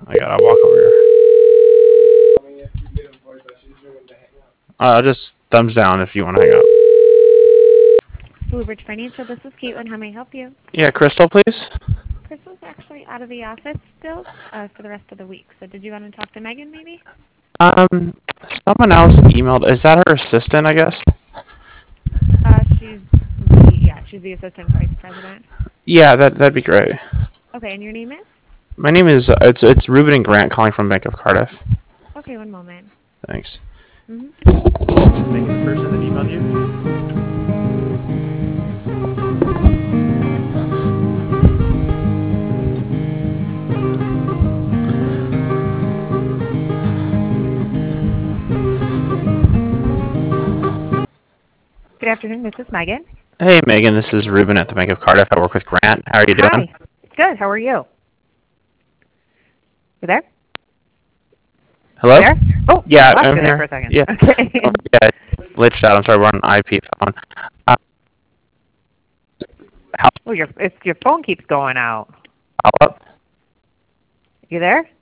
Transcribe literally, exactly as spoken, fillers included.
I gotta walk over here. Uh, just thumbs down if you want to hang up. Bluebridge Financial, this is Caitlin. How may I help you? Yeah, Crystal, please. Crystal's actually out of the office still uh, for the rest of the week. So did you want to talk to Megan maybe? Um, someone else emailed. Is that her assistant, I guess? Uh, she's the, yeah, she's the assistant vice president. Yeah, that, that'd be great. Okay, and your name is? My name is, uh, it's, it's Ruben and Grant calling from Bank of Cardiff. Okay, one moment. Thanks. Mm-hmm. Megan, the person that emailed you? Good afternoon, this is Megan. Hey, Megan, this is Ruben at the Bank of Cardiff. I work with Grant. How are you Hi. doing? Good, how are you? You there? Hello? There? Oh, Yeah, lost I'm you there here. for a second. Yeah. Okay. Oh, yeah, it glitched out. I'm sorry, we're on an I P phone. Uh, how, Oh, your it's, your phone keeps going out. how up? You there?